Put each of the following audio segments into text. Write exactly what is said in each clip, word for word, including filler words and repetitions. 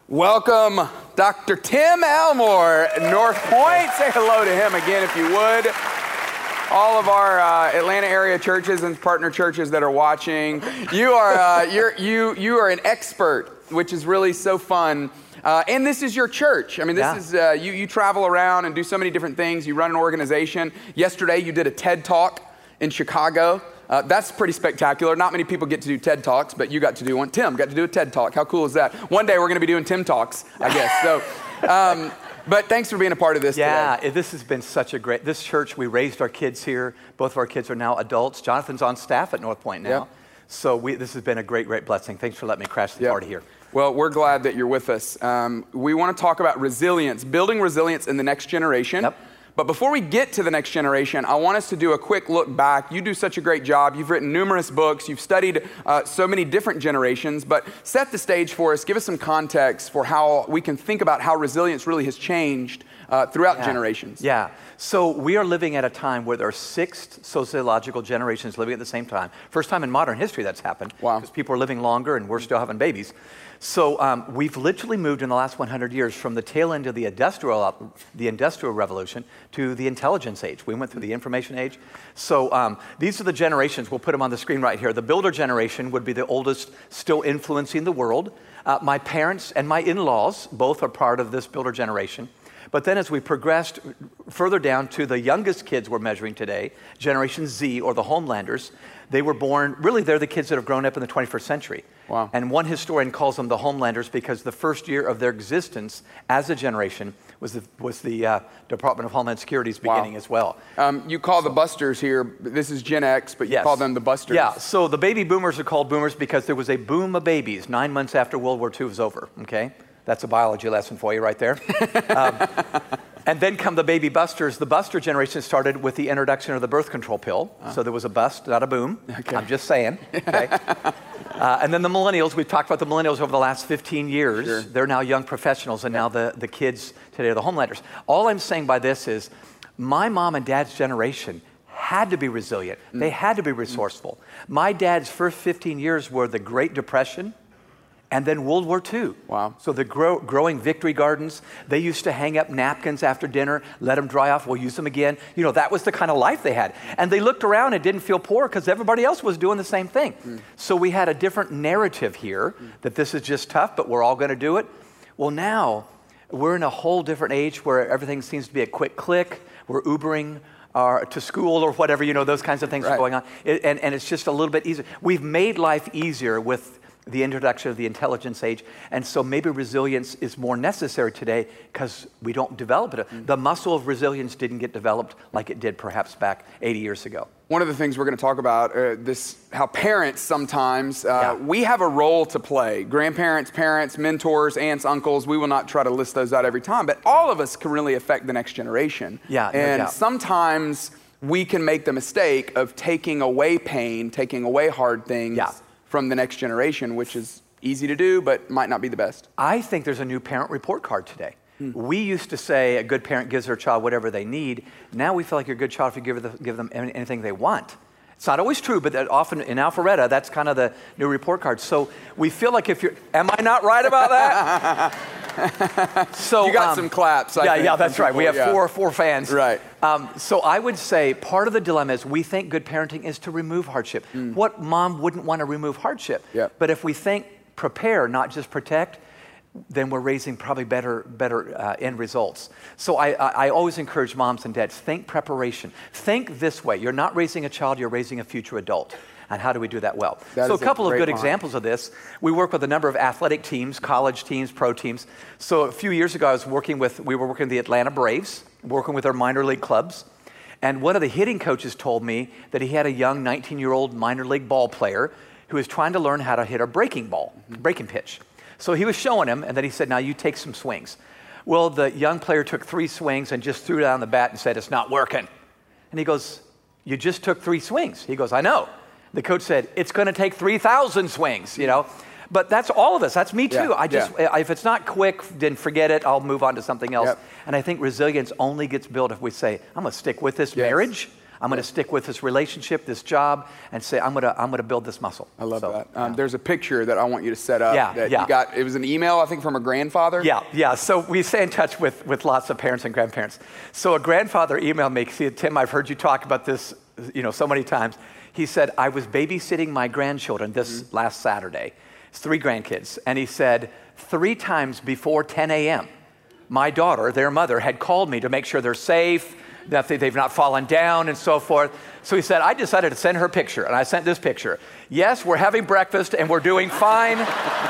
Welcome, Doctor Tim Elmore, North Point. Say hello to him again if you would. All of our uh, Atlanta area churches and partner churches that are watching, you are uh, you're, you you are an expert, which is really so fun. Uh, and this is your church. I mean, this yeah. is uh, you. You travel around and do so many different things. You run an organization. Yesterday, you did a TED Talk in Chicago. Uh, that's pretty spectacular. Not many people get to do TED Talks, but you got to do one. Tim got to do a TED Talk. How cool is that? One day we're going to be doing Tim Talks, I guess. So, um, but thanks for being a part of this yeah, today. Yeah, this has been such a great, this church, we raised our kids here. Both of our kids are now adults. Jonathan's on staff at North Point now. Yeah. So we, this has been a great, great blessing. Thanks for letting me crash the yeah. party here. Well, we're glad that you're with us. Um, we want to talk about resilience, building resilience in the next generation. Yep. But before we get to the next generation, I want us to do a quick look back. You do such a great job. You've written numerous books. You've studied uh, so many different generations. But set the stage for us. Give us some context for how we can think about how resilience really has changed uh, throughout yeah. generations. Yeah. So we are living at a time where there are six sociological generations living at the same time. First time in modern history that's happened. Wow. Because people are living longer and we're still having babies. So um, we've literally moved in the last one hundred years from the tail end of the industrial, the industrial revolution to the intelligence age. We went through the information age. So um, these are the generations. We'll put them on the screen right here. The builder generation would be the oldest, still influencing the world. Uh, my parents and my in-laws both are part of this builder generation. But then as we progressed further down to the youngest kids we're measuring today, Generation Z, or the Homelanders, they were born, really they're the kids that have grown up in the twenty-first century. Wow. And one historian calls them the Homelanders because the first year of their existence as a generation was the, was the uh, Department of Homeland Security's beginning wow. as well. Um, you call so, the Busters here, this is Gen X, but you yes. call them the Busters. Yeah, so the baby boomers are called boomers because there was a boom of babies nine months after World War Two was over, okay? That's a biology lesson for you right there. um, and then come the baby busters. The buster generation started with the introduction of the birth control pill. Uh. So there was a bust, not a boom. Okay. I'm just saying. Okay. uh, and then the millennials. We've talked about the millennials over the last fifteen years. Sure. They're now young professionals, and now the, the kids today are the homelanders. All I'm saying by this is my mom and dad's generation had to be resilient. Mm. They had to be resourceful. Mm. My dad's first fifteen years were the Great Depression, and then World War Two. Wow. So the grow, growing victory gardens, they used to hang up napkins after dinner, let them dry off, we'll use them again. You know, that was the kind of life they had. And they looked around and didn't feel poor because everybody else was doing the same thing. Mm. So we had a different narrative here mm. that this is just tough, but we're all going to do it. Well, now we're in a whole different age where everything seems to be a quick click. We're Ubering or to school or whatever, you know, those kinds of things right. are going on. It, and, and it's just a little bit easier. We've made life easier with the introduction of the intelligence age, and so maybe resilience is more necessary today because we don't develop it. Mm. The muscle of resilience didn't get developed like it did perhaps back eighty years ago. One of the things we're going to talk about, uh, this how parents sometimes, uh, yeah. we have a role to play. Grandparents, parents, mentors, aunts, uncles, we will not try to list those out every time, but all of us can really affect the next generation. Yeah, no and doubt. sometimes we can make the mistake of taking away pain, taking away hard things. Yeah. from the next generation, which is easy to do, but might not be the best. I think there's a new parent report card today. Hmm. We used to say a good parent gives their child whatever they need. Now we feel like you're a good child if you give, the, give them anything they want. It's not always true, but that often in Alpharetta, that's kind of the new report card. So we feel like if you're, am I not right about that? So you got um, some claps. I yeah, think, yeah, that's people, right. We have yeah. four, four fans. Right. Um, so I would say part of the dilemma is we think good parenting is to remove hardship. Mm. What mom wouldn't want to remove hardship? Yep. But if we think prepare, not just protect, then we're raising probably better, better uh, end results. So I, I, I always encourage moms and dads, think preparation. Think this way. You're not raising a child, you're raising a future adult. And how do we do that well? That so a is a couple of great good line. examples of this. We work with a number of athletic teams, college teams, pro teams. So a few years ago, I was working with, we were working with the Atlanta Braves, working with their minor league clubs. And one of the hitting coaches told me that he had a young nineteen-year-old minor league ball player who was trying to learn how to hit a breaking ball, mm-hmm. breaking pitch. So he was showing him, and then he said, now you take some swings. Well, the young player took three swings and just threw down the bat and said, it's not working. And he goes, you just took three swings. He goes, I know. The coach said, it's going to take three thousand swings, you know. But that's all of us. That's me too. Yeah, I just, yeah. if it's not quick, then forget it. I'll move on to something else. Yep. And I think resilience only gets built if we say, I'm going to stick with this yes. marriage. I'm going to stick with this relationship, this job, and say, I'm going to I'm going to build this muscle. I love So, that. Um, yeah. There's a picture that I want you to set up. Yeah, that yeah. You got. It was an email, I think, from a grandfather. Yeah, yeah. So we stay in touch with, with lots of parents and grandparents. So a grandfather emailed me. See, Tim, I've heard you talk about this, you know, so many times. He said, I was babysitting my grandchildren this mm-hmm. last Saturday. It's three grandkids. And he said, three times before ten a.m., my daughter, their mother, had called me to make sure they're safe, that they, they've not fallen down and so forth. So he said, I decided to send her a picture, and I sent this picture. Yes, we're having breakfast, and we're doing fine.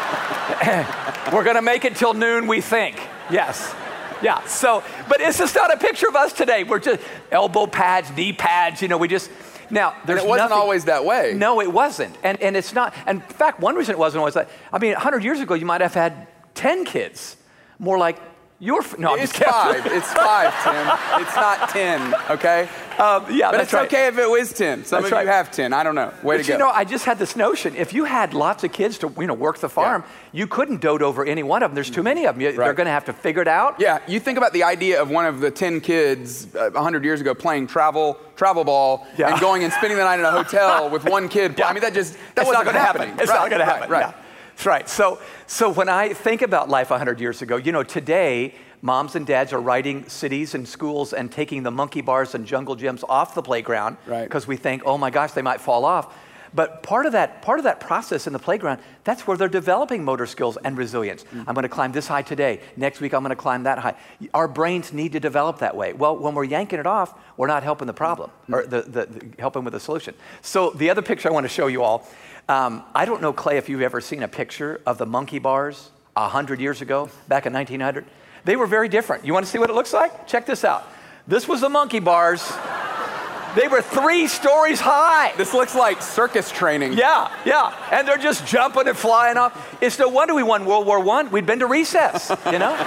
We're going to make it till noon, we think. Yes. Yeah, so, but it's just not a picture of us today. We're just elbow pads, knee pads, you know, we just, now, there's and it wasn't nothing, always that way. No, it wasn't. And, and it's not, and in fact, one reason it wasn't always that, I mean, one hundred years ago, you might have had ten kids. More like, Your f- no, I'm it's just kidding. five. It's five, Tim. It's not ten. Okay. Um, yeah, but that's it's right. okay if it was ten. Some That's of right. you have ten. I don't know. Way but to go. you know, I just had this notion: if you had lots of kids to, you know, work the farm, Yeah. you couldn't dote over any one of them. There's too many of them. You, Right. They're going to have to figure it out. Yeah, you think about the idea of one of the ten kids uh, one hundred years ago playing travel travel ball Yeah. and going and spending the night in a hotel with one kid. Yeah. I mean, that just that It's wasn't not going to happen. happening. It's right. not going to happen. Right. Yeah. That's right. So, so when I think about life one hundred years ago, you know, today moms and dads are writing cities and schools and taking the monkey bars and jungle gyms off the playground Right. because we think, oh my gosh, they might fall off. But part of that part of that process in the playground, that's where they're developing motor skills and resilience. Mm. I'm going to climb this high today. Next week, I'm going to climb that high. Our brains need to develop that way. Well, when we're yanking it off, we're not helping the problem mm. or the, the, the helping with the solution. So the other picture I want to show you all, um, I don't know, Clay, if you've ever seen a picture of the monkey bars one hundred years ago, back in nineteen hundred. They were very different. You want to see what it looks like? Check this out. This was the monkey bars. They were three stories high. This looks like circus training. Yeah, yeah. And they're just jumping and flying off. It's no wonder we won World War One. We'd been to recess, you know?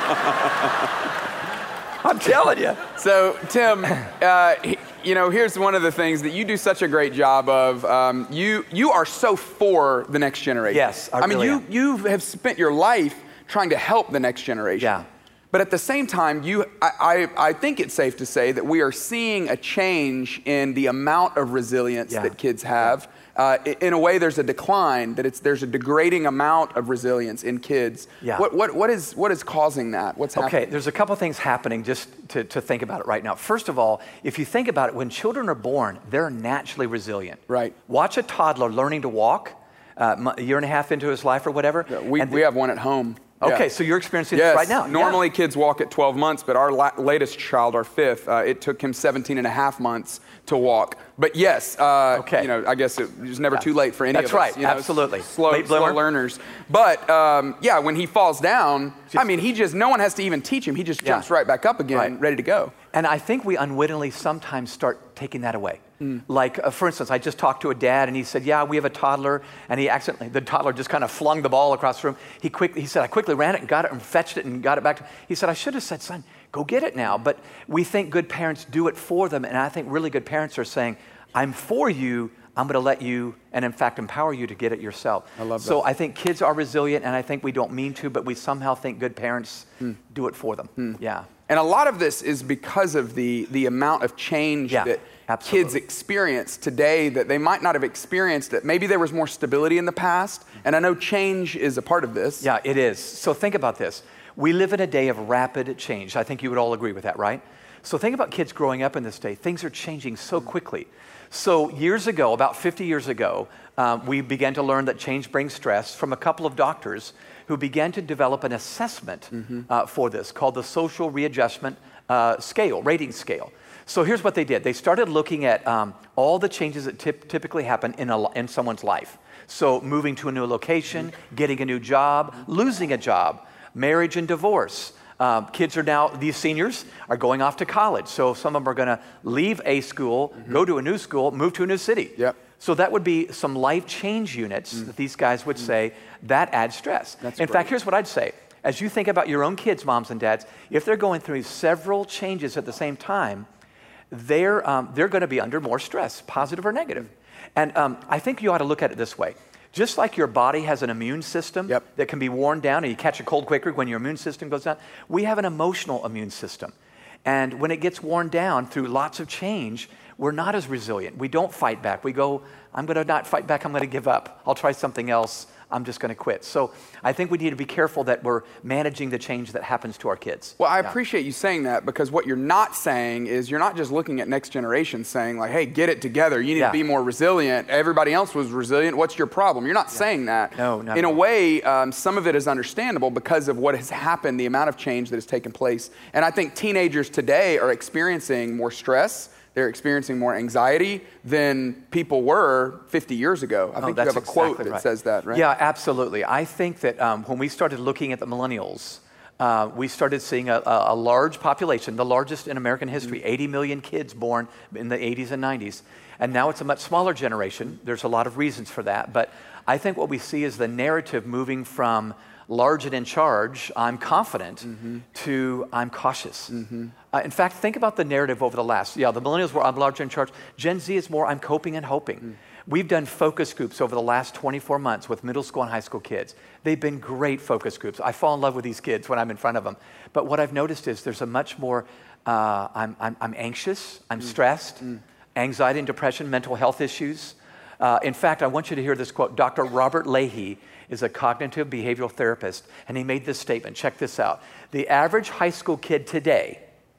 I'm telling you. So, Tim, uh, you know, here's one of the things that you do such a great job of. Um, you you are so for the next generation. Yes, I I mean, really you am. you have spent your life trying to help the next generation. Yeah. But at the same time, you, I, I, I think it's safe to say that we are seeing a change in the amount of resilience Yeah. that kids have. Uh, i- in a way, there's a decline, that it's, there's a degrading amount of resilience in kids. Yeah. What, what, what, is, what is causing that? What's Okay, happening? there's a couple things happening just to, to think about it right now. First of all, if you think about it, when children are born, they're naturally resilient. Right. Watch a toddler learning to walk, uh, a year and a half into his life or whatever. Yeah, we, and we have one at home. Okay, Yeah. so you're experiencing Yes. this right now. Normally Yeah. kids walk at twelve months, but our la- latest child, our fifth, uh, it took him seventeen and a half months to walk. But yes, uh, Okay. you know, I guess it was never Yeah. too late for any That's of us. right, you know, absolutely. Slow, Late slow bloomer. learners. But um, yeah, when he falls down, Just- I mean, he just, no one has to even teach him. He just Yeah. jumps right back up again, Right. ready to go. And I think we unwittingly sometimes start taking that away. Hmm. Like, uh, for instance, I just talked to a dad and he said, yeah, we have a toddler. And he accidentally, the toddler just kind of flung the ball across the room. He quick, he said, I quickly ran it and got it and fetched it and got it back. To, he said, I should have said, son, go get it now. But we think good parents do it for them. And I think really good parents are saying, I'm for you. I'm going to let you, and in fact, empower you to get it yourself. I love that. So I think kids are resilient, and I think we don't mean to, but we somehow think good parents Hmm. do it for them. Yeah. And a lot of this is because of the, the amount of change Yeah, that absolutely. kids experience today that they might not have experienced. That maybe there was more stability in the past. And I know change is a part of this. Yeah, it is. So think about this. We live in a day of rapid change. I think you would all agree with that, right? So think about kids growing up in this day. Things are changing so quickly. So years ago, about fifty years ago, um, we began to learn that change brings stress from a couple of doctors who began to develop an assessment Mm-hmm. uh, for this called the social readjustment uh, scale, rating scale. So here's what they did. They started looking at um, all the changes that typ- typically happen in, a, in someone's life. So moving to a new location, getting a new job, losing a job, marriage and divorce. Um, kids are now, these seniors are going off to college. So some of them are going to leave a school, mm-hmm. go to a new school, move to a new city. Yep. So that would be some life change units mm. that these guys would mm. say, that adds stress. That's In great. fact, here's what I'd say. As you think about your own kids, moms and dads, if they're going through several changes at the same time, they're, um, they're going to be under more stress, positive or negative. And um, I think you ought to look at it this way. Just like your body has an immune system Yep. that can be worn down and you catch a cold quicker when your immune system goes down, we have an emotional immune system. And when it gets worn down through lots of change, we're not as resilient. We don't fight back. We go, I'm going to not fight back. I'm going to give up. I'll try something else. I'm just going to quit. So I think we need to be careful that we're managing the change that happens to our kids. Well, I yeah. appreciate you saying that, because what you're not saying is you're not just looking at next generation saying like, hey, get it together. You need yeah. to be more resilient. Everybody else was resilient. What's your problem? You're not yeah. saying that. No, no. In no. a way, um, some of it is understandable because of what has happened, the amount of change that has taken place. And I think teenagers today are experiencing more stress. They're experiencing more anxiety than people were fifty years ago. I oh, think you have a exactly quote that right. says that, right? Yeah, absolutely. I think that um, when we started looking at the millennials, uh, we started seeing a, a, a large population, the largest in American history, mm-hmm. eighty million kids born in the eighties and nineties. And now it's a much smaller generation. There's a lot of reasons for that. But I think what we see is the narrative moving from large and in charge, I'm confident, mm-hmm. to I'm cautious. Mm-hmm. Uh, in fact, think about the narrative over the last, yeah, the millennials were I'm large and in charge. Gen Z is more I'm coping and hoping. Mm. We've done focus groups over the last twenty-four months with middle school and high school kids. They've been great focus groups. I fall in love with these kids when I'm in front of them. But what I've noticed is there's a much more, uh, I'm, I'm, I'm anxious, I'm mm. stressed, mm. anxiety and depression, mental health issues. Uh, in fact, I want you to hear this quote. Doctor Robert Leahy is a cognitive behavioral therapist, and he made this statement. Check this out. The average high school kid today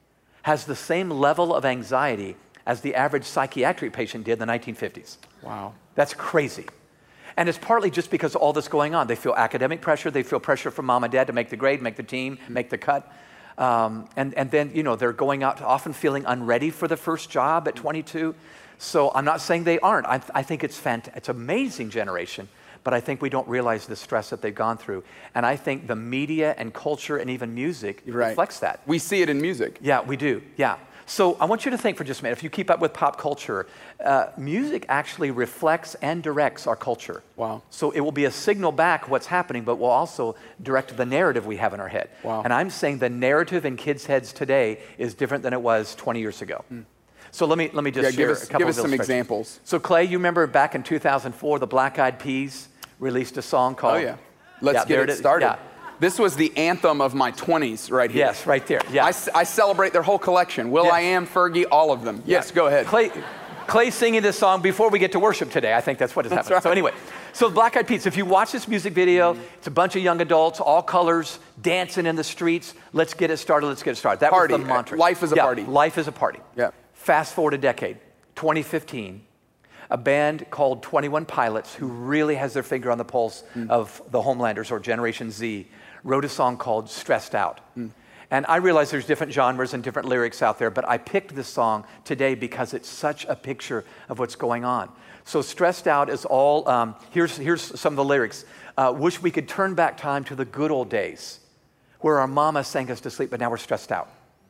has the same level of anxiety as the average psychiatric patient did in the nineteen fifties. Wow. That's crazy. And it's partly just because of all this going on. They feel academic pressure. They feel pressure from mom and dad to make the grade, make the team, mm-hmm. make the cut. Um, and, and then, you know, they're going out often feeling unready for the first job at twenty-two. So I'm not saying they aren't. I, I think it's fant- it's an amazing generation. But I think we don't realize the stress that they've gone through. And I think the media and culture and even music right. reflects that. We see it in music. Yeah, we do, yeah. So I want you to think for just a minute, if you keep up with pop culture, uh, music actually reflects and directs our culture. Wow. So it will be a signal back what's happening, but will also direct the narrative we have in our head. Wow. And I'm saying the narrative in kids' heads today is different than it was twenty years ago. Mm. So let me let me just yeah, share give us, a couple give of us some examples. So Clay, you remember back in two thousand four, the Black Eyed Peas released a song called... Oh yeah, let's yeah, get it, it started. Yeah. This was the anthem of my twenties right here. Yes, right there, yeah. I, I celebrate their whole collection. Will yes. I Am, Fergie, all of them. Yes, yeah. go ahead. Clay, Clay singing this song before we get to worship today. I think that's what is happening. Right. So anyway, so Black Eyed Peas, if you watch this music video, mm-hmm. it's a bunch of young adults, all colors, dancing in the streets. Let's get it started, let's get it started. That party. was the mantra. Life is a yeah, party. Life is a party. Yeah. Fast forward a decade, twenty fifteen. A band called twenty-one Pilots, who really has their finger on the pulse mm. of the Homelanders or Generation Z, wrote a song called Stressed Out. Mm. And I realize there's different genres and different lyrics out there, but I picked this song today because it's such a picture of what's going on. So Stressed Out is all, um, here's, here's some of the lyrics. Uh, wish we could turn back time to the good old days where our mama sang us to sleep, but now we're stressed out.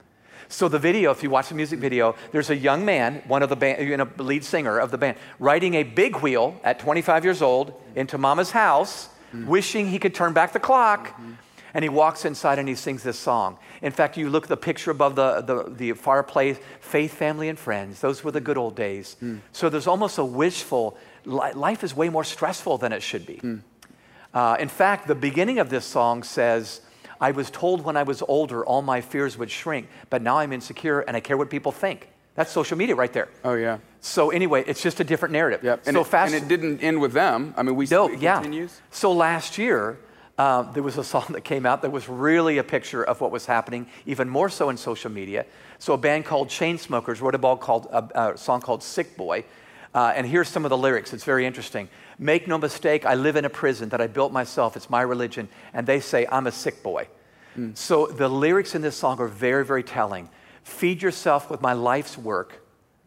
So the video, if you watch the music video, there's a young man, one of the band, you know, lead singer of the band, riding a big wheel at twenty-five years old into mama's house, mm-hmm. wishing he could turn back the clock. Mm-hmm. And he walks inside and he sings this song. In fact, you look at the picture above the, the, the fireplace, faith, family, and friends. Those were the good old days. Mm. So there's almost a wishful, li- life is way more stressful than it should be. Mm. Uh, in fact, the beginning of this song says, I was told when I was older all my fears would shrink, but now I'm insecure and I care what people think. That's social media right there. Oh, yeah. So anyway, it's just a different narrative. Yep. And, so it, fast, and it didn't end with them. I mean, we no, it yeah. continues. So last year, uh, there was a song that came out that was really a picture of what was happening, even more so in social media. So a band called Chainsmokers wrote a, ball called, a, a song called Sick Boy. Uh, and here's some of the lyrics. It's very interesting. Make no mistake, I live in a prison that I built myself. It's my religion. And they say, I'm a sick boy. Mm. So the lyrics in this song are very, very telling. Feed yourself with my life's work.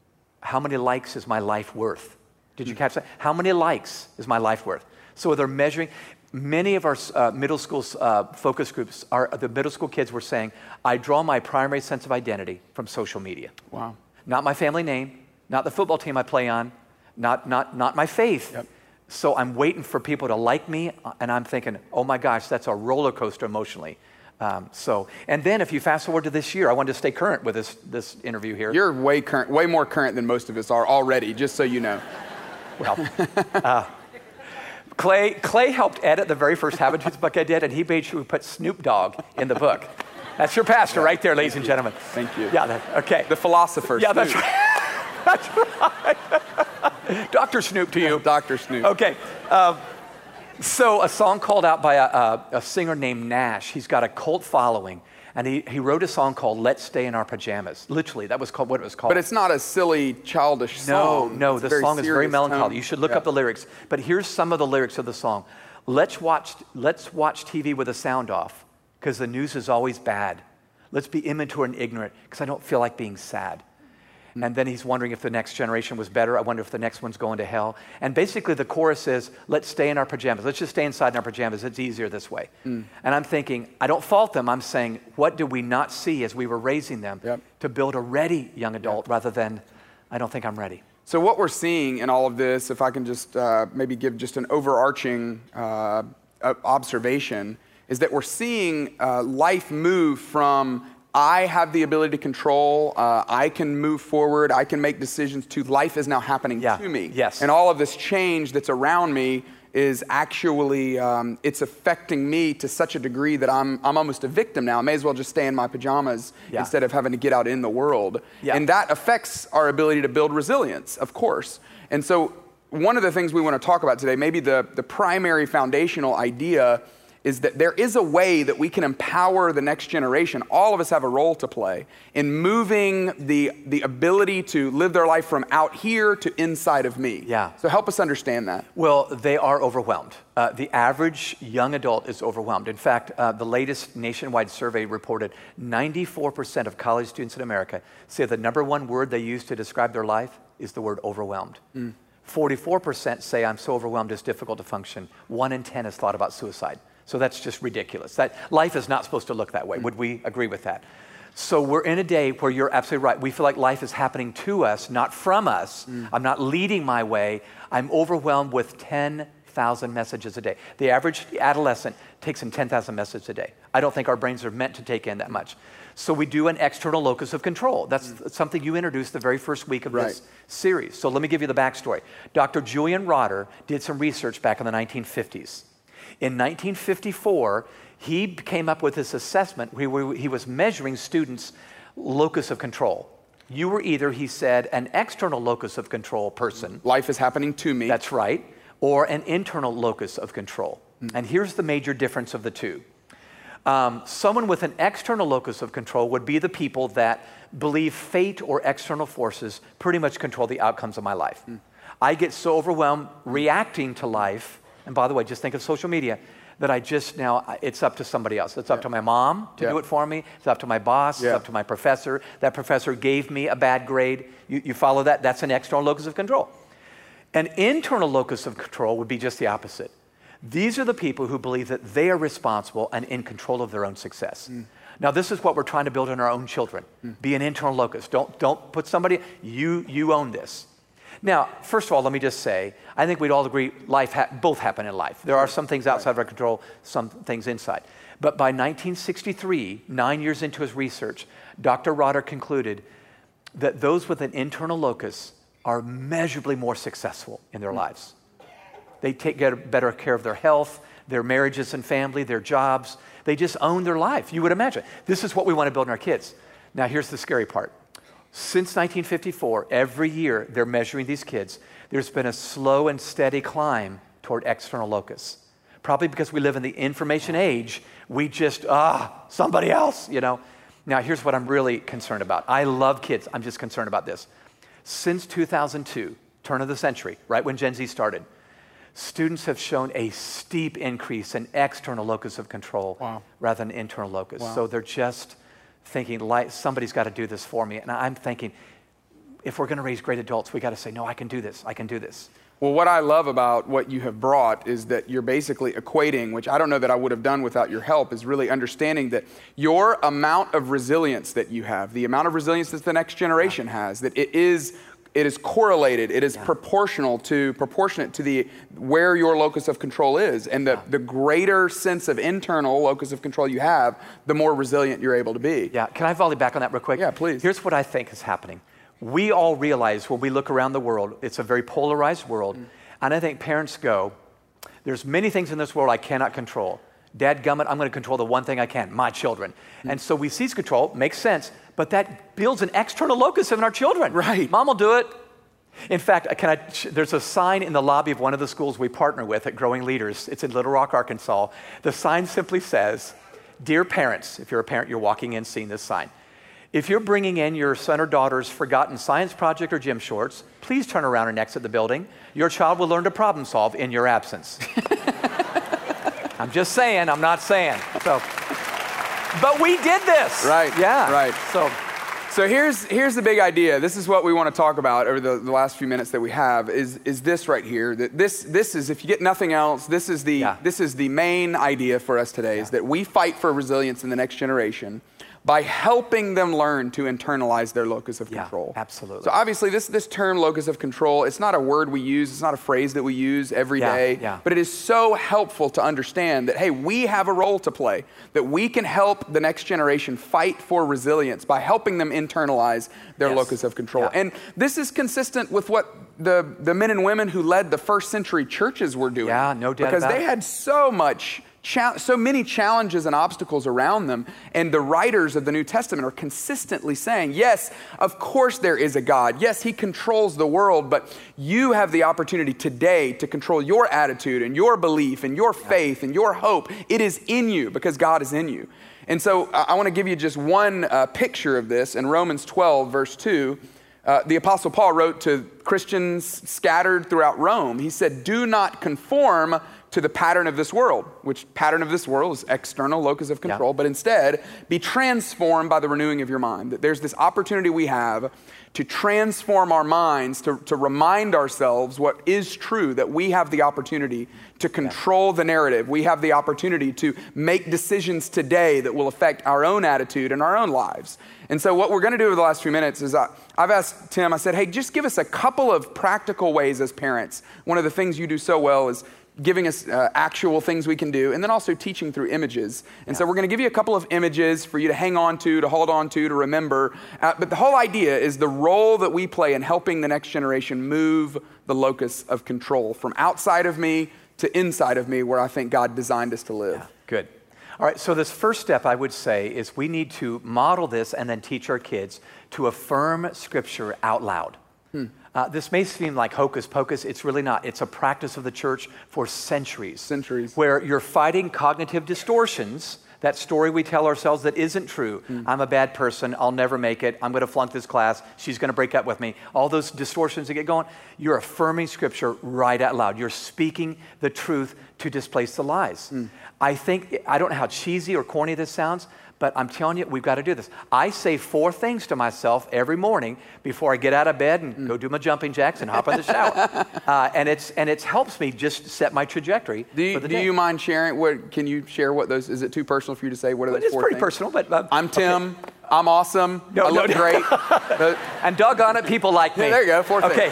How many likes is my life worth? Did you mm. catch that? How many likes is my life worth? So they're measuring. Many of our uh, middle school uh, focus groups, are the middle school kids were saying, I draw my primary sense of identity from social media. Wow. Not my family name, not the football team I play on, not, not, not my faith. Yep. So I'm waiting for people to like me, and I'm thinking, oh my gosh, that's a roller coaster emotionally. Um, so, and then if you fast forward to this year, I wanted to stay current with this, this interview here. You're way current, way more current than most of us are already, just so you know. Well, uh, Clay, Clay helped edit the very first Habitudes book I did, and he made sure we put Snoop Dogg in the book. That's your pastor right there, ladies and gentlemen. Thank you. Yeah, that, okay. The philosopher. Yeah, Snoop. that's right. That's right. Doctor Snoop to you. Doctor Snoop. Okay. Um, so a song called out by a, a, a singer named Nash. He's got a cult following. And he, he wrote a song called Let's Stay in Our Pajamas. Literally, that was called what it was called. But it's not a silly, childish No, song. no, It's the very song is very serious melancholy. tone. You should look Yeah. up the lyrics. But here's some of the lyrics of the song. Let's watch, let's watch T V with the sound off, because the news is always bad. Let's be immature and ignorant, because I don't feel like being sad. And then he's wondering if the next generation was better. I wonder if the next one's going to hell. And basically the chorus is, let's stay in our pajamas. Let's just stay inside in our pajamas. It's easier this way. Mm. And I'm thinking, I don't fault them. I'm saying, what did we not see as we were raising them yep. to build a ready young adult yep. rather than, I don't think I'm ready. So what we're seeing in all of this, if I can just uh, maybe give just an overarching uh, observation, is that we're seeing uh, life move from I have the ability to control, uh, I can move forward, I can make decisions, to life is now happening yeah. to me. Yes. And all of this change that's around me is actually, um, it's affecting me to such a degree that I'm, I'm almost a victim now. I may as well just stay in my pajamas yeah. instead of having to get out in the world. Yeah. And that affects our ability to build resilience, of course. And so one of the things we want to talk about today, maybe the, the primary foundational idea, is that there is a way that we can empower the next generation. All of us have a role to play in moving the, the ability to live their life from out here to inside of me. Yeah. So help us understand that. Well, they are overwhelmed. Uh, the average young adult is overwhelmed. In fact, uh, the latest nationwide survey reported ninety-four percent of college students in America say the number one word they use to describe their life is the word overwhelmed. Mm. forty-four percent say I'm so overwhelmed it's difficult to function. One in ten has thought about suicide. So that's just ridiculous. That life is not supposed to look that way. Mm. Would we agree with that? So we're in a day where you're absolutely right. We feel like life is happening to us, not from us. Mm. I'm not leading my way. I'm overwhelmed with ten thousand messages a day. The average adolescent takes in ten thousand messages a day. I don't think our brains are meant to take in that much. So we do an external locus of control. That's mm. something you introduced the very first week of right. this series. So let me give you the backstory. Doctor Julian Rotter did some research back in the nineteen fifties. In nineteen fifty-four, he came up with this assessment where he was measuring students' locus of control. You were either, he said, an external locus of control person. Life is happening to me. That's right. Or an internal locus of control. Mm-hmm. And here's the major difference of the two. Um, someone with an external locus of control would be the people that believe fate or external forces pretty much control the outcomes of my life. Mm. I get so overwhelmed reacting to life. And by the way, just think of social media, that I just now, it's up to somebody else. It's up yeah. to my mom to yeah. do it for me. It's up to my boss. Yeah. It's up to my professor. That professor gave me a bad grade. You, you follow that? That's an external locus of control. An internal locus of control would be just the opposite. These are the people who believe that they are responsible and in control of their own success. Mm. Now, this is what we're trying to build in our own children. Mm. Be an internal locus. Don't, don't put somebody, you, you own this. Now, first of all, let me just say, I think we'd all agree life ha- both happen in life. There are some things outside of our control, some things inside. But by nineteen sixty-three, nine years into his research, Doctor Rotter concluded that those with an internal locus are measurably more successful in their lives. They take better care of their health, their marriages and family, their jobs. They just own their life, you would imagine. This is what we want to build in our kids. Now, here's the scary part. Since nineteen fifty-four, every year they're measuring these kids, there's been a slow and steady climb toward external locus. Probably because we live in the information age, we just, ah, somebody else, you know. Now, here's what I'm really concerned about. I love kids. I'm just concerned about this. Since two thousand two, turn of the century, right when Gen Z started, students have shown a steep increase in external locus of control wow. rather than internal locus. Wow. So they're just thinking, like, somebody's got to do this for me. And I'm thinking, if we're going to raise great adults, we got to say, no, I can do this. I can do this. Well, what I love about what you have brought is that you're basically equating, which I don't know that I would have done without your help, is really understanding that your amount of resilience that you have, the amount of resilience that the next generation yeah. has, that it is it is correlated, it is yeah. proportional to, proportionate to the where your locus of control is. And the, yeah. the greater sense of internal locus of control you have, the more resilient you're able to be. Yeah, can I volley back on that real quick? Yeah, please. Here's what I think is happening. We all realize when we look around the world, it's a very polarized world. Mm. And I think parents go, there's many things in this world I cannot control. Dadgummit, I'm going to control the one thing I can, my children. Mm. And so we seize control, makes sense, but that builds an external locus in our children. Right. Mom will do it. In fact, can I, there's a sign in the lobby of one of the schools we partner with at Growing Leaders. It's in Little Rock, Arkansas. The sign simply says, dear parents, if you're a parent, you're walking in seeing this sign. If you're bringing in your son or daughter's forgotten science project or gym shorts, please turn around and exit the building. Your child will learn to problem solve in your absence. I'm just saying, I'm not saying. So, but we did this. Right. Yeah. Right. So, so here's here's the big idea. This is what we want to talk about over the, the last few minutes that we have. Is is this right here? That this this is, if you get nothing else, this is the yeah. this is the main idea for us today. Yeah. Is that we fight for resilience in the next generation by helping them learn to internalize their locus of control. Yeah, absolutely. So obviously this, this term locus of control, it's not a word we use, it's not a phrase that we use every yeah, day, yeah. but it is so helpful to understand that, hey, we have a role to play, that we can help the next generation fight for resilience by helping them internalize their yes. locus of control. Yeah. And this is consistent with what the, the men and women who led the first century churches were doing. Yeah, no doubt Because about they it. had so much so many challenges and obstacles around them, and the writers of the New Testament are consistently saying, yes, of course there is a God. Yes, he controls the world, but you have the opportunity today to control your attitude and your belief and your faith and your hope. It is in you because God is in you. And so I, I want to give you just one uh, picture of this. In Romans twelve, verse two, uh, the Apostle Paul wrote to Christians scattered throughout Rome. He said, do not conform to the pattern of this world, which pattern of this world is external locus of control, yeah. but instead be transformed by the renewing of your mind. That there's this opportunity we have to transform our minds, to, to remind ourselves what is true, that we have the opportunity to control yeah. the narrative. We have the opportunity to make decisions today that will affect our own attitude and our own lives. And so what we're going to do over the last few minutes is I, I've asked Tim, I said, hey, just give us a couple of practical ways as parents. One of the things you do so well is giving us uh, actual things we can do, and then also teaching through images. And yeah. so we're going to give you a couple of images for you to hang on to, to hold on to, to remember. Uh, but the whole idea is the role that we play in helping the next generation move the locus of control from outside of me to inside of me, where I think God designed us to live. Yeah. Good. All right, so this first step I would say is we need to model this and then teach our kids to affirm Scripture out loud. Hmm. Uh, this may seem like hocus pocus. It's really not. It's a practice of the church for centuries. Centuries. Where you're fighting cognitive distortions, that story we tell ourselves that isn't true. Mm. I'm a bad person. I'll never make it. I'm going to flunk this class. She's going to break up with me. All those distortions that get going. You're affirming Scripture right out loud. You're speaking the truth to displace the lies. Mm. I think, I don't know how cheesy or corny this sounds, but I'm telling you, we've got to do this. I say four things to myself every morning before I get out of bed and mm. go do my jumping jacks and hop in the shower. uh, and it's and it helps me just set my trajectory do you, for the do day. you mind sharing? What can you share? What those? Is it too personal for you to say? What are those It's four pretty things? personal, but uh, I'm Tim. Okay. I'm awesome. No, I no, look no. great. uh, and doggone it, people like me. Yeah, there you go. Four okay.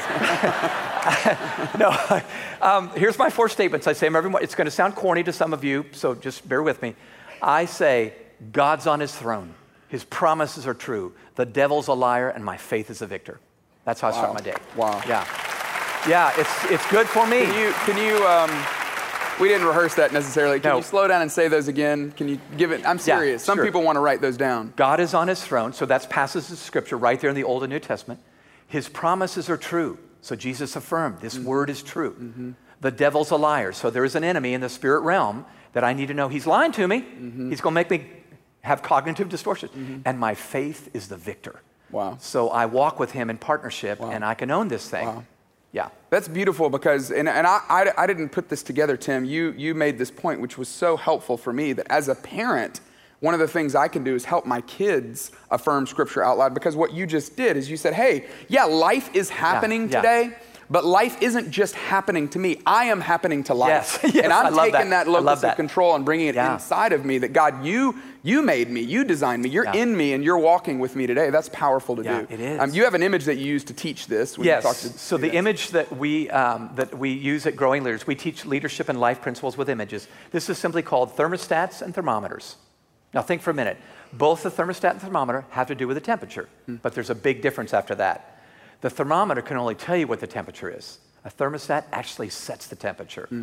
things. no, um, here's my four statements. I say them every morning. It's going to sound corny to some of you, so just bear with me. I say, God's on his throne. His promises are true. The devil's a liar, and my faith is a victor. That's how I wow. start my day. Wow. Yeah. Yeah, it's it's good for me. Can you, can you um, we didn't rehearse that necessarily. Can no. you slow down and say those again? Can you give it, I'm serious. Yeah, Some sure. people want to write those down. God is on his throne, so that's passages of Scripture right there in the Old and New Testament. His promises are true, so Jesus affirmed, this mm-hmm. word is true. Mm-hmm. The devil's a liar, so there is an enemy in the spirit realm that I need to know he's lying to me. Mm-hmm. He's going to make me have cognitive distortions. Mm-hmm. And my faith is the victor. Wow. So I walk with him in partnership, wow. and I can own this thing. Wow. Yeah. That's beautiful because, and, and I, I, I didn't put this together, Tim. You, you made this point, which was so helpful for me, that as a parent, one of the things I can do is help my kids affirm Scripture out loud, because what you just did is you said, hey, yeah, life is happening yeah, yeah. today, but life isn't just happening to me. I am happening to life. Yes, yes, and I'm I taking that, that locus that. of control and bringing it yeah. inside of me, that God, you you made me, you designed me, you're yeah. in me, and you're walking with me today. That's powerful to yeah, do. It is. Um, you have an image that you use to teach this. When yes, you talk to so the image that we, um, that we use at Growing Leaders, we teach leadership and life principles with images. This is simply called thermostats and thermometers. Now think for a minute. Both the thermostat and thermometer have to do with the temperature, hmm. but there's a big difference after that. The thermometer can only tell you what the temperature is. A thermostat actually sets the temperature. Hmm.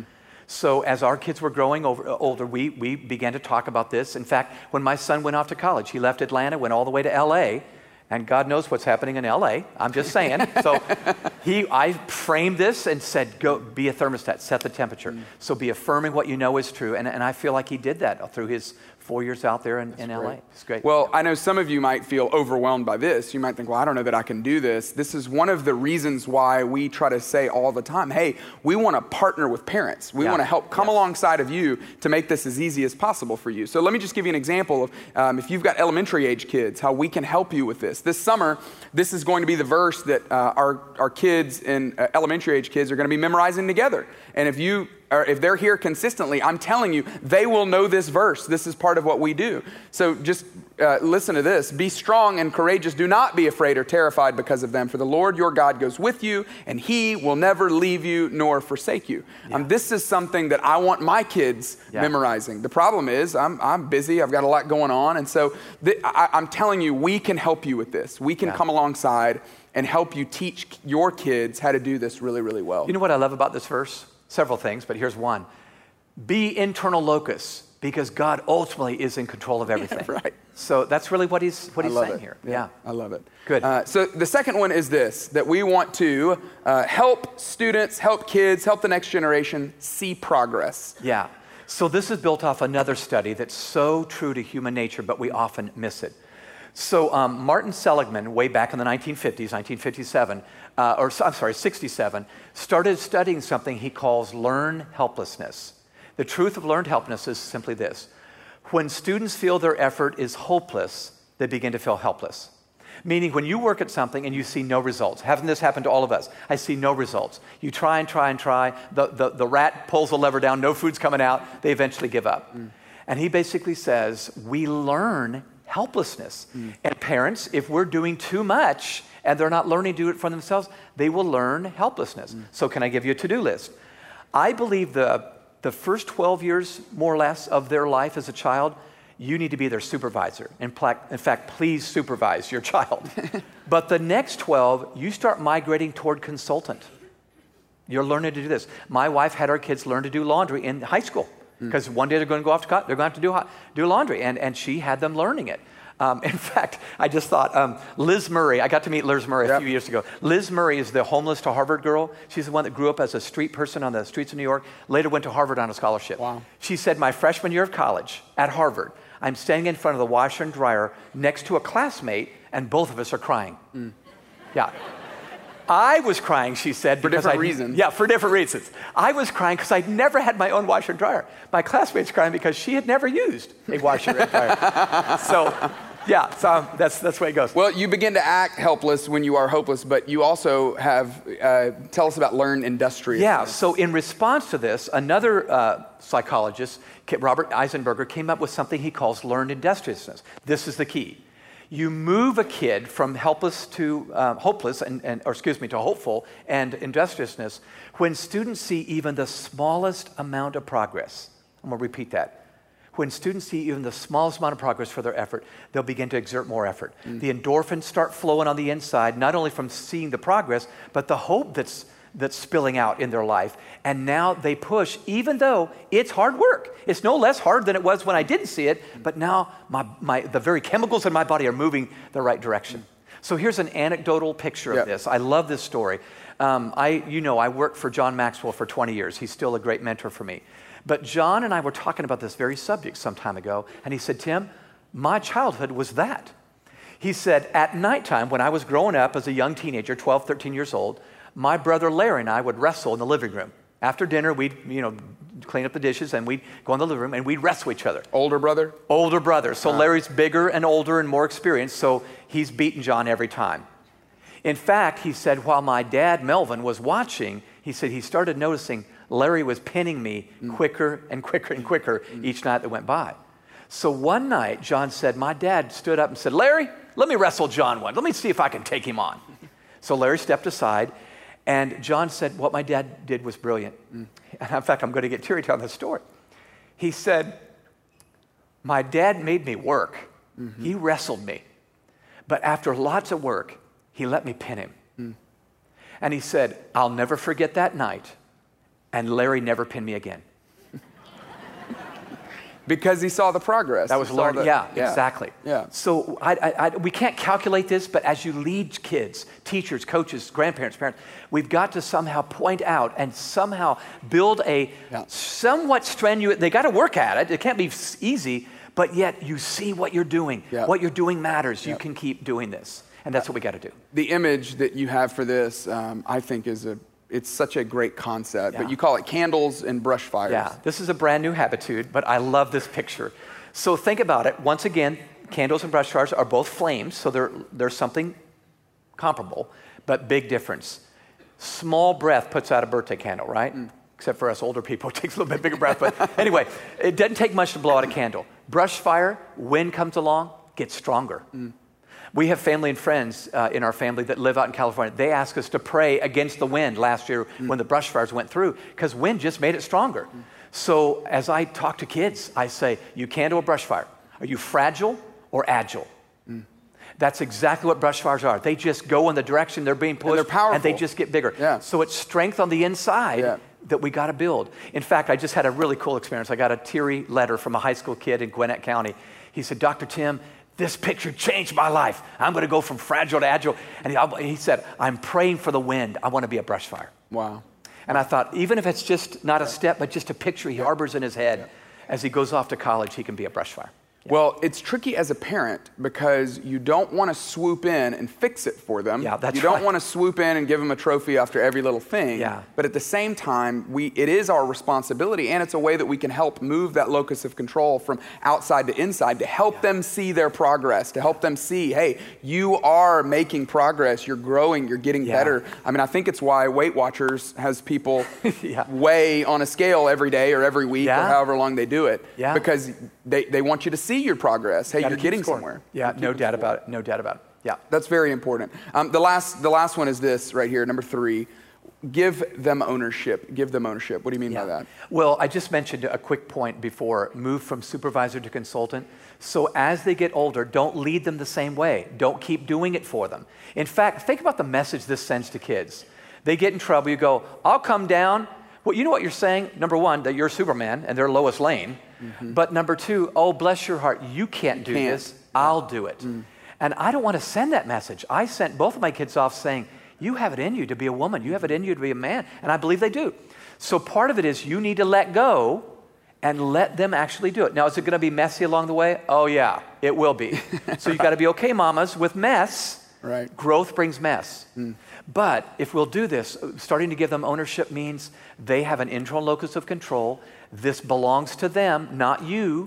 So as our kids were growing over, older, we, we began to talk about this. In fact, when my son went off to college, he left Atlanta, went all the way to L A, and God knows what's happening in L A. I'm just saying. So he, I framed this and said, go be a thermostat, set the temperature. Mm. So be affirming what you know is true. And, and I feel like he did that through his four years out there in, in L A. It's great. Well, I know some of you might feel overwhelmed by this. You might think, well, I don't know that I can do this. This is one of the reasons why we try to say all the time, hey, we want to partner with parents. We yeah. want to help come yes. alongside of you to make this as easy as possible for you. So let me just give you an example of um, if you've got elementary age kids, how we can help you with this. This summer, this is going to be the verse that uh, our, our kids and uh, elementary age kids are going to be memorizing together. And if you or if they're here consistently, I'm telling you, they will know this verse. This is part of what we do. So just uh, listen to this. Be strong and courageous. Do not be afraid or terrified because of them. For the Lord your God goes with you, and he will never leave you nor forsake you. Yeah. Um, this is something that I want my kids yeah. memorizing. The problem is I'm, I'm busy. I've got a lot going on. And so th- I, I'm telling you, we can help you with this. We can yeah. come alongside and help you teach your kids how to do this really, really well. You know what I love about this verse? Several things, but here's one. Be internal locus, because God ultimately is in control of everything. Yeah, right. So that's really what he's what he's saying it. here. Yeah, yeah, I love it. Good. Uh, so the second one is this, that we want to uh, help students, help kids, help the next generation see progress. Yeah. So this is built off another study that's so true to human nature, but we often miss it. So um, Martin Seligman, way back in the nineteen fifties, nineteen fifty-seven, uh, or I'm sorry, sixty-seven, started studying something he calls learned helplessness. The truth of learned helplessness is simply this. When students feel their effort is hopeless, they begin to feel helpless. Meaning when you work at something and you see no results, having this happen to all of us, I see no results. You try and try and try, the, the, the rat pulls the lever down, no food's coming out, they eventually give up. Mm. And he basically says, we learn helplessness. Mm. And parents, if we're doing too much and they're not learning to do it for themselves, they will learn helplessness. Mm. So can I give you a to-do list? I believe the, the first twelve years, more or less, of their life as a child, you need to be their supervisor. In, pla- in fact, please supervise your child. But the next twelve, you start migrating toward consultant. You're learning to do this. My wife had our kids learn to do laundry in high school. Because one day they're going to go off to college, they're going to have to do, do laundry, and, and she had them learning it. Um, in fact, I just thought, um, Liz Murray, I got to meet Liz Murray a yep. few years ago. Liz Murray is the homeless to Harvard girl. She's the one that grew up as a street person on the streets of New York, later went to Harvard on a scholarship. Wow. She said, my freshman year of college at Harvard, I'm standing in front of the washer and dryer next to a classmate, and both of us are crying. Mm. Yeah. I was crying, she said. For different I'd, reasons. Yeah, for different reasons. I was crying because I'd never had my own washer and dryer. My classmate's crying because she had never used a washer and dryer. So, yeah, so that's, that's the way it goes. Well, you begin to act helpless when you are hopeless, but you also have, uh, tell us about learned industriousness. Yeah, so in response to this, another uh, psychologist, Robert Eisenberger, came up with something he calls learned industriousness. This is the key. You move a kid from helpless to uh, hopeless, and, and, or excuse me, to hopeful and industriousness when students see even the smallest amount of progress. I'm going to repeat that. When students see even the smallest amount of progress for their effort, they'll begin to exert more effort. Mm. The endorphins start flowing on the inside, not only from seeing the progress, but the hope that's that's spilling out in their life. And now they push, even though it's hard work. It's no less hard than it was when I didn't see it, but now my, my, the very chemicals in my body are moving the right direction. So here's an anecdotal picture of yep. this. I love this story. Um, I, you know, I worked for John Maxwell for twenty years. He's still a great mentor for me. But John and I were talking about this very subject some time ago, and he said, Tim, my childhood was that. He said, at nighttime, when I was growing up as a young teenager, twelve, thirteen years old, my brother Larry and I would wrestle in the living room. After dinner, we'd, you know, clean up the dishes and we'd go in the living room and we'd wrestle each other. Older brother? Older brother. So uh. Larry's bigger and older and more experienced, so he's beaten John every time. In fact, he said, while my dad, Melvin, was watching, he said he started noticing Larry was pinning me mm. quicker and quicker and quicker mm. each night that went by. So one night, John said, my dad stood up and said, Larry, let me wrestle John one. Let me see if I can take him on. So Larry stepped aside. And John said, what my dad did was brilliant. Mm. And in fact, I'm going to get teary telling this story. He said, my dad made me work. Mm-hmm. He wrestled me. But after lots of work, he let me pin him. Mm. And he said, I'll never forget that night. And Larry never pinned me again. Because he saw the progress. That was He saw learned. the- Yeah, yeah, exactly. Yeah. So I, I, I, we can't calculate this, but as you lead kids, teachers, coaches, grandparents, parents, we've got to somehow point out and somehow build a Yeah. somewhat strenuous. They got to work at it. It can't be s- easy, but yet you see what you're doing. Yeah. What you're doing matters. You Yeah. can keep doing this, and that's what we got to do. The image that you have for this, um, I think, is a it's such a great concept. Yeah. But you call it candles and brush fires. Yeah, this is a brand new habitude, but I love this picture. So think about it. Once again, candles and brush fires are both flames, so they're, there's something comparable, but big difference. Small breath puts out a birthday candle, right? Mm. Except for us older people, it takes a little bit bigger breath. But anyway, it doesn't take much to blow out a candle. Brush fire, wind comes along, gets stronger. Mm. We have family and friends uh, in our family that live out in California. They asked us to pray against the wind last year mm. when the brush fires went through, because wind just made it stronger. Mm. So as I talk to kids, I say, you can do a brush fire. Are you fragile or agile? Mm. That's exactly what brush fires are. They just go in the direction they're being pushed, and they're powerful. And they just get bigger. Yeah. So it's strength on the inside yeah. that we got to build. In fact, I just had a really cool experience. I got a teary letter from a high school kid in Gwinnett County. He said, Doctor Tim, this picture changed my life. I'm going to go from fragile to agile. And he, he said, I'm praying for the wind. I want to be a brush fire. Wow. And I thought, even if it's just not a step, but just a picture he harbors in his head, yeah. as he goes off to college, he can be a brush fire. Yeah. Well, it's tricky as a parent because you don't want to swoop in and fix it for them. Yeah, that's you don't right. want to swoop in and give them a trophy after every little thing. Yeah. But at the same time, we it is our responsibility, and it's a way that we can help move that locus of control from outside to inside to help yeah. them see their progress, to help them see, hey, you are making progress, you're growing, you're getting yeah. better. I mean, I think it's why Weight Watchers has people yeah. weigh on a scale every day or every week yeah. or however long they do it. Yeah. Because they, they want you to see your progress. Hey, you're getting scoring. somewhere. Yeah, no doubt about it. No doubt about it. Yeah. That's very important. Um, the last the last one is this right here, number three. Give them ownership. Give them ownership. What do you mean yeah. by that? Well, I just mentioned a quick point before. Move from supervisor to consultant. So as they get older, don't lead them the same way. Don't keep doing it for them. In fact, think about the message this sends to kids. They get in trouble. You go, I'll come down. Well, you know what you're saying? Number one, that you're Superman and they're Lois Lane. Mm-hmm. But number two, oh, bless your heart, you can't you do can't. this. I'll do it. Mm. And I don't want to send that message. I sent both of my kids off saying, you have it in you to be a woman. You have it in you to be a man. And I believe they do. So part of it is you need to let go and let them actually do it. Now, is it going to be messy along the way? Oh, yeah, it will be. So you've got to be okay, mamas, with mess. Right. Growth brings mess. Mm. But if we'll do this, starting to give them ownership means they have an internal locus of control. This belongs to them, not you.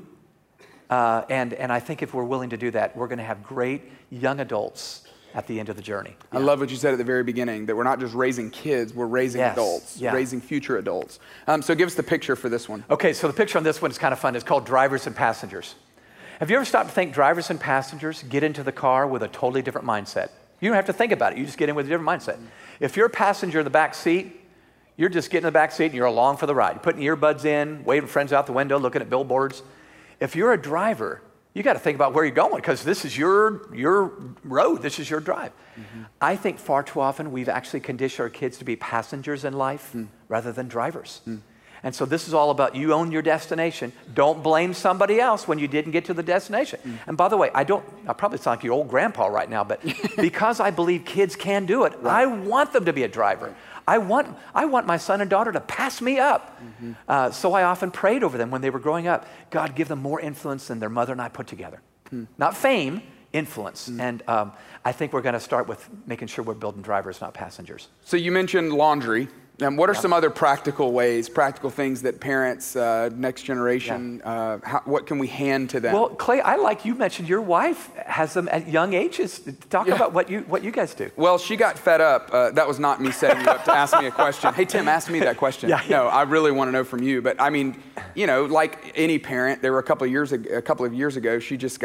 Uh, and, and I think if we're willing to do that, we're going to have great young adults at the end of the journey. I love what you said at the very beginning, that we're not just raising kids, we're raising yes. adults, yeah. raising future adults. Um, so give us the picture for this one. Okay, so the picture on this one is kind of fun. It's called drivers and passengers. Have you ever stopped to think drivers and passengers get into the car with a totally different mindset? You don't have to think about it. You just get in with a different mindset. If you're a passenger in the back seat, you're just getting in the back seat and you're along for the ride. You're putting earbuds in, waving friends out the window, looking at billboards. If you're a driver, you got to think about where you're going because this is your, your road. This is your drive. Mm-hmm. I think far too often we've actually conditioned our kids to be passengers in life mm. rather than drivers. Mm. And so this is all about you own your destination. Don't blame somebody else when you didn't get to the destination. Mm. And by the way, I don't, I probably sound like your old grandpa right now, but because I believe kids can do it, right. I want them to be a driver. I want, I want my son and daughter to pass me up. Mm-hmm. Uh, so I often prayed over them when they were growing up. God, give them more influence than their mother and I put together. Mm. Not fame, influence. Mm. And um, I think we're going to start with making sure we're building drivers, not passengers. So you mentioned laundry. And what are yeah. some other practical ways, practical things that parents, uh, next generation, yeah. uh, how, what can we hand to them? Well, Clay, I like you mentioned your wife has them at young ages. Talk yeah. about what you what you guys do. Well, she got fed up. Uh, that was not me setting you up to ask me a question. Hey, Tim, ask me that question. Yeah. No, I really want to know from you. But I mean, you know, like any parent, there were a couple of years ago, a couple of years ago, she just got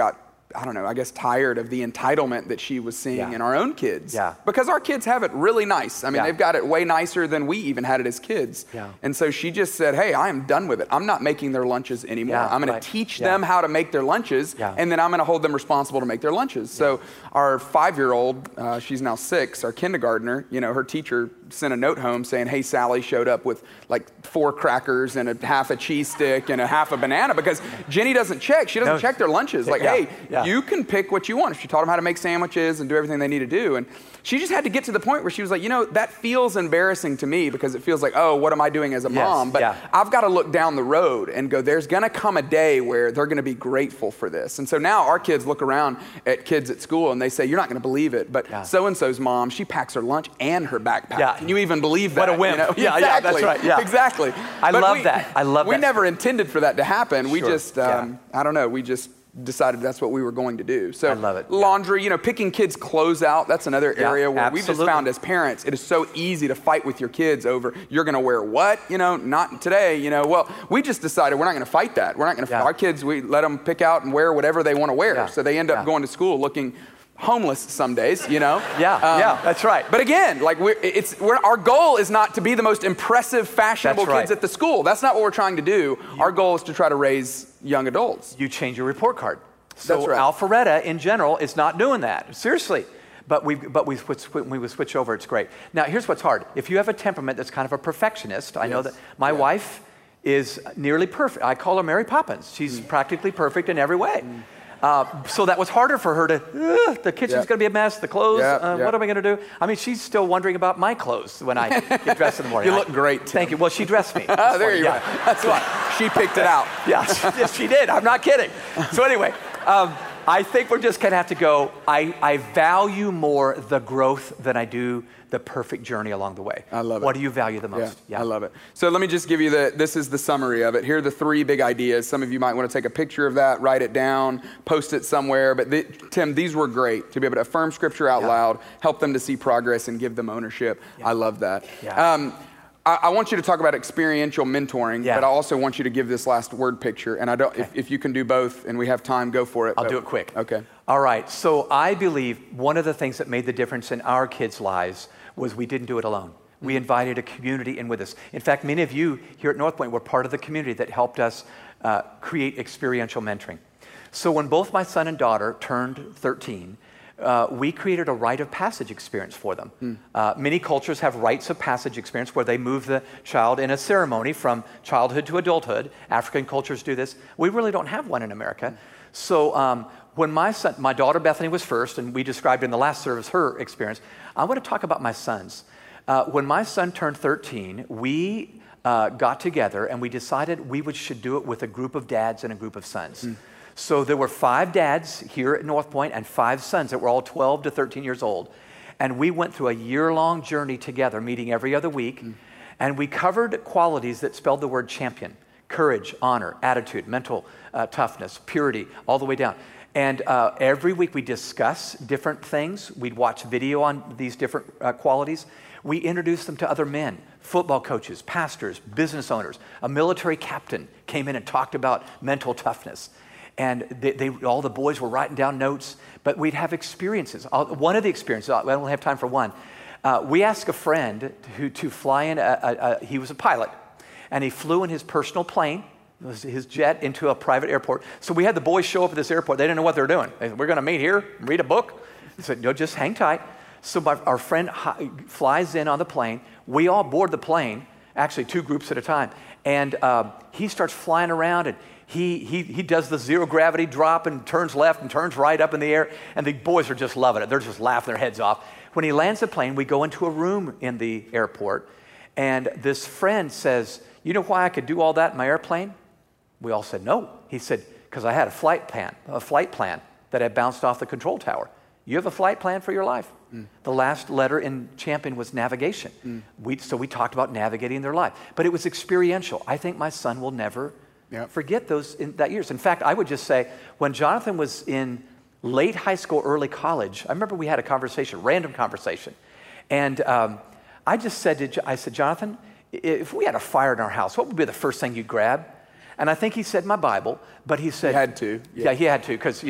I don't know, I guess tired of the entitlement that she was seeing Yeah. in our own kids. Yeah. Because our kids have it really nice. I mean, Yeah. they've got it way nicer than we even had it as kids. Yeah. And so she just said, hey, I am done with it. I'm not making their lunches anymore. Yeah, I'm going right. to teach Yeah. them how to make their lunches, Yeah. and then I'm going to hold them responsible to make their lunches. So our five-year-old, uh, she's now six, our kindergartner, you know, her teacher sent a note home saying, hey, Sally showed up with like four crackers and a half a cheese stick and a half a banana, because Jenny doesn't check. She doesn't No. check their lunches. Like, Yeah. hey, Yeah. you can pick what you want. She taught them how to make sandwiches and do everything they need to do. And she just had to get to the point where she was like, you know, that feels embarrassing to me, because it feels like, oh, what am I doing as a Yes, mom? But yeah. I've got to look down the road and go, there's going to come a day where they're going to be grateful for this. And so now our kids look around at kids at school and they say, you're not going to believe it, but Yeah. so-and-so's mom, she packs her lunch and her backpack. Yeah. Can you even believe that? What a wimp. You know? Yeah, yeah, that's exactly. right, yeah. Exactly. I But love we- that. I love we that. never intended for that to happen. We Sure. just, um, I don't know, we just decided that's what we were going to do. So I love it. laundry, you know, picking kids' clothes out, that's another Yeah, area where we've just absolutely. found as parents, it is so easy to fight with your kids over, you're going to wear what? You know, not today, you know. Well, we just decided we're not going to fight that. We're not going to, Yeah. our kids, we let them pick out and wear whatever they want to wear. Yeah. So they end up Yeah. going to school looking homeless some days, you know? Yeah, Um, yeah, that's right. But again, like we're, it's, we're, our goal is not to be the most impressive, fashionable That's right. kids at the school. That's not what we're trying to do. Our goal is to try to raise young adults. You change your report card. So That's right. Alpharetta in general is not doing that. Seriously. But we but we switch, when we would switch over, it's great. Now here's what's hard. If you have a temperament that's kind of a perfectionist, I know Yes. that my Yeah. wife is nearly perfect. I call her Mary Poppins. She's Mm. practically perfect in every way. Uh, so that was harder for her to, "Ugh, the kitchen's Yeah. going to be a mess, the clothes, Yeah, uh, yeah. what am I going to do?" I mean, she's still wondering about my clothes when I get dressed in the morning. You I- look great, Tim. Thank you. Well, she dressed me. Ah, there you yeah. go. That's why she picked it out. Yeah, yes, she did. I'm not kidding. So anyway, um, I think we're just going to have to go, I, I value more the growth than I do the perfect journey along the way. I love it. What do you value the most? Yeah, I love it. So let me just give you the, this is the summary of it. Here are the three big ideas. Some of you might want to take a picture of that, write it down, post it somewhere. But the, Tim, these were great, to be able to affirm Scripture out Yeah. loud, help them to see progress and give them ownership. Yeah. I love that. Yeah. Um, I, I want you to talk about experiential mentoring, Yeah. but I also want you to give this last word picture. And I don't, if, if you can do both and we have time, go for it. I'll But- do it quick. Okay. All right. So I believe one of the things that made the difference in our kids' lives was we didn't do it alone. We invited a community in with us. In fact, many of you here at North Point were part of the community that helped us uh, create experiential mentoring. So when both my son and daughter turned thirteen, uh, we created a rite of passage experience for them. Mm. Uh, many cultures have rites of passage experience where they move the child in a ceremony from childhood to adulthood. African cultures do this. We really don't have one in America. So um, when my son, my daughter Bethany was first, and we described in the last service her experience, I want to talk about my sons. Uh, when my son turned thirteen, we uh, got together and we decided we would, should do it with a group of dads and a group of sons. Mm. So there were five dads here at North Point and five sons that were all twelve to thirteen years old. And we went through a year-long journey together, meeting every other week. Mm. And we covered qualities that spelled the word champion: courage, honor, attitude, mental uh, toughness, purity, all the way down. And uh, every week we discuss different things. We'd watch video on these different uh, qualities. We introduced them to other men, football coaches, pastors, business owners. A military captain came in and talked about mental toughness. And they, they, all the boys were writing down notes, but we'd have experiences. Uh, One of the experiences, I don't have time for one, uh, we asked a friend to, to fly in, a, a, a, he was a pilot, and he flew in his personal plane, it was his jet, into a private airport. So we had the boys show up at this airport. They didn't know what they were doing. They said, "We're going to meet here, read a book." He said, "No, just hang tight." So my, our friend hi, flies in on the plane. We all board the plane, actually two groups at a time. And uh, he starts flying around, and he, he, he does the zero gravity drop and turns left and turns right up in the air. And the boys are just loving it. They're just laughing their heads off. When he lands the plane, we go into a room in the airport. And this friend says, "You know why I could do all that in my airplane?" We all said, "No." He said, "Because I had a flight plan, a flight plan that had bounced off the control tower." You have a flight plan for your life. Mm. The last letter in champion was navigation. Mm. We, so we talked about navigating their life. But it was experiential. I think my son will never yep. forget those in that years. In fact, I would just say, when Jonathan was in late high school, early college, I remember we had a conversation, random conversation. And um, I just said, to, I said, "Jonathan, if we had a fire in our house, what would be the first thing you'd grab?" And I think he said my Bible, but he said— He had to. Yeah, yeah he had to, because, you right. know,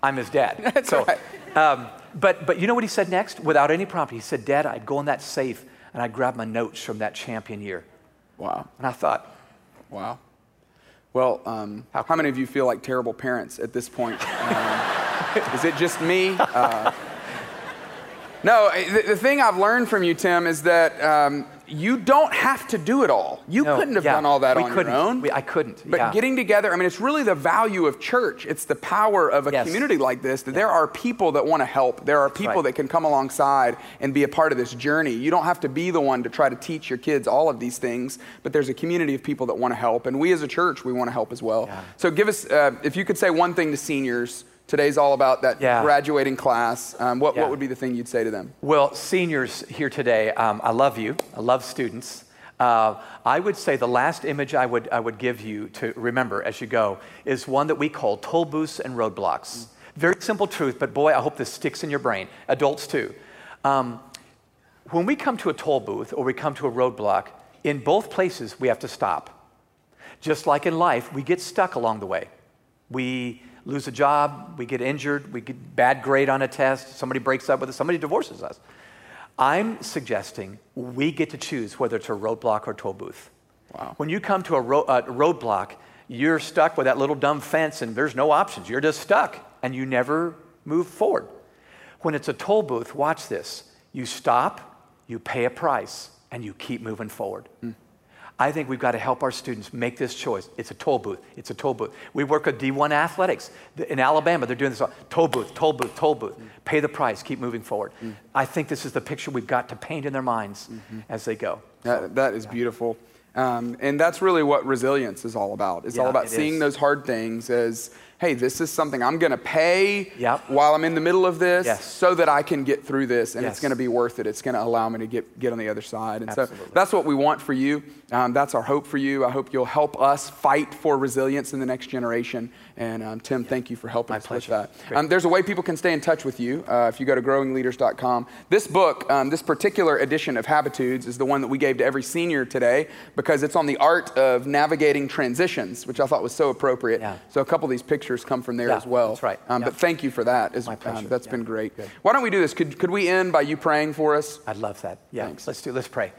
I'm his dad. That's so, right. Um, but, but you know what he said next? Without any prompt, he said, Dad, I'd go in that safe and I'd grab my notes from that champion year. Wow. And I thought, wow. Well, um, how, how many of you feel like terrible parents at this point? Um, is it just me? Uh, no, the, the thing I've learned from you, Tim, is that um, you don't have to do it all. You no, couldn't have yeah, done all that we on couldn't. your own. We, I couldn't. But yeah. getting together, I mean, it's really the value of church. It's the power of a yes. community like this, that yeah. there are people that want to help. There are That's people right. that can come alongside and be a part of this journey. You don't have to be the one to try to teach your kids all of these things, but there's a community of people that want to help. And we as a church, we want to help as well. Yeah. So give us, uh, if you could say one thing to seniors. Today's all about that yeah. graduating class. Um, what, yeah. what would be the thing you'd say to them? Well, seniors here today, um, I love you. I love students. Uh, I would say the last image I would, I would give you to remember as you go is one that we call toll booths and roadblocks. Mm. Very simple truth, but boy, I hope this sticks in your brain. Adults too. Um, when we come to a toll booth or we come to a roadblock, in both places we have to stop. Just like in life, we get stuck along the way. We lose a job, we get injured, we get bad grade on a test, somebody breaks up with us, somebody divorces us. I'm suggesting we get to choose whether it's a roadblock or toll booth. Wow. When you come to a, ro- a roadblock, you're stuck with that little dumb fence and there's no options. You're just stuck and you never move forward. When it's a toll booth, watch this. You stop, you pay a price, and you keep moving forward. Mm. I think we've got to help our students make this choice. It's a toll booth. It's a toll booth. We work with D one athletics. In Alabama, they're doing this all. Toll booth, toll booth, toll booth. Mm. Pay the price, keep moving forward. Mm. I think this is the picture we've got to paint in their minds mm-hmm. as they go. That, so, that is yeah. beautiful. Um, and that's really what resilience is all about. It's yeah, all about it seeing is. those hard things as, hey, this is something I'm going to pay yep. while I'm in the middle of this yes. so that I can get through this, and yes. it's going to be worth it. It's going to allow me to get, get on the other side. And Absolutely. so that's what we want for you. Um, that's our hope for you. I hope you'll help us fight for resilience in the next generation. And um, Tim, yeah. thank you for helping My us pleasure. with that. Um, there's a way people can stay in touch with you uh, if you go to growing leaders dot com. This book, um, this particular edition of Habitudes is the one that we gave to every senior today because it's on the art of navigating transitions, which I thought was so appropriate. Yeah. So a couple of these pictures come from there yeah, as well. That's right. Um, yeah. But thank you for that. It's, My pleasure. Um, that's yeah. been great. Good. Why don't we do this? Could, could we end by you praying for us? I'd love that. Yeah. Thanks. Let's do. Let's pray.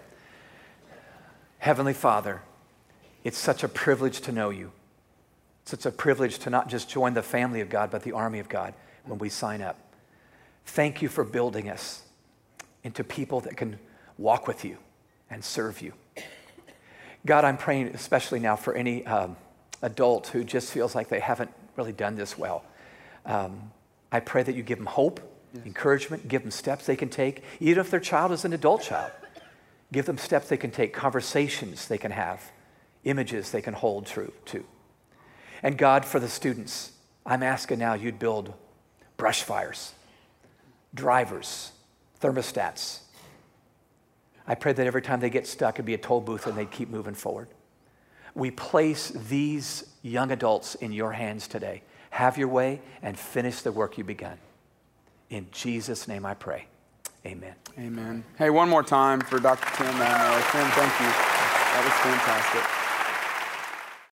Heavenly Father, it's such a privilege to know you. It's such a privilege to not just join the family of God, but the army of God when we sign up. Thank you for building us into people that can walk with you and serve you. God, I'm praying especially now for any um, adult who just feels like they haven't really done this well. Um, I pray that you give them hope, yes. encouragement, give them steps they can take, even if their child is an adult child. Give them steps they can take, conversations they can have, images they can hold true to. And God, for the students, I'm asking now you'd build brush fires, drivers, thermostats. I pray that every time they get stuck, it'd be a toll booth and they'd keep moving forward. We place these young adults in your hands today. Have your way and finish the work you begun. In Jesus' name I pray. Amen. Amen. Hey, one more time for Doctor Tim. Uh, Tim, thank you. That was fantastic.